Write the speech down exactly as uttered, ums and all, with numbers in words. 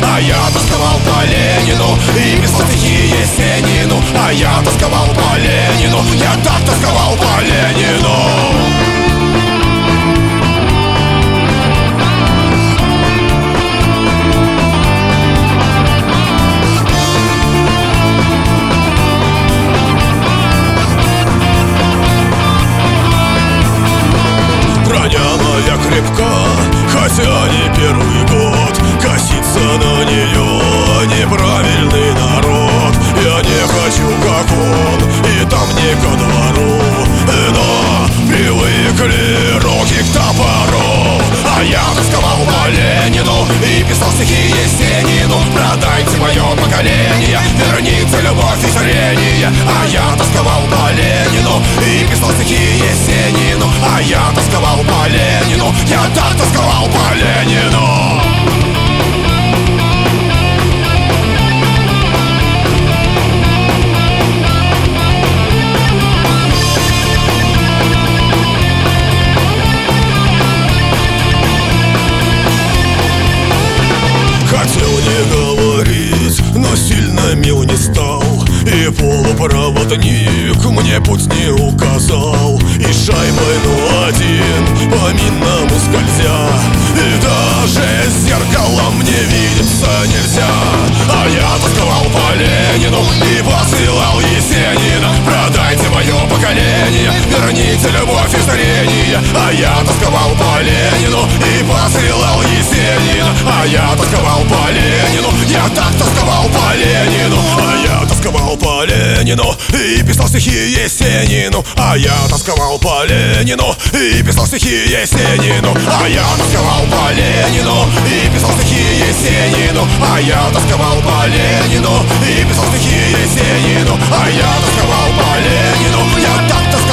А я тосковал по Ленину и писал стихи Есенину. А я тосковал по Ленину, я так тосковал по Ленину. Я крепка, хотя не первый год. Косится на нее неправильный народ. Я не хочу, как он, и там не ко двору. Но привыкли руки к топору. А я тосковал по Ленину и писал стихи Есенину. Продайте мое поколение, верните любовь и зрение. А я тосковал по Ленину и писал стихи Есенину. А я тосковал по Ленину, я так тосковал по Ленину. Хотел не говорить, но сильно мил не стал. И полупроводник мне путь не указал. И шайбой ну один по минному скользя. И даже зеркалом мне видеться нельзя. А я тосковал по Ленину и посылал Есенина. Продайте мое поколение, верните любовь и зрение. А я тосковал по Ленину и посылал Есенина. А я тосковал по Ленину, я так тосковал по Ленину. А я тосковал по Ленину и писал стихи Есенину. А я тосковал по Ленину и писал стихи Есенину. А я тосковал по Ленину и писал стихи Есенину. А я тосковал по Ленину и писал стихи Есенину. А я тосковал по Ленину, я так тосковал.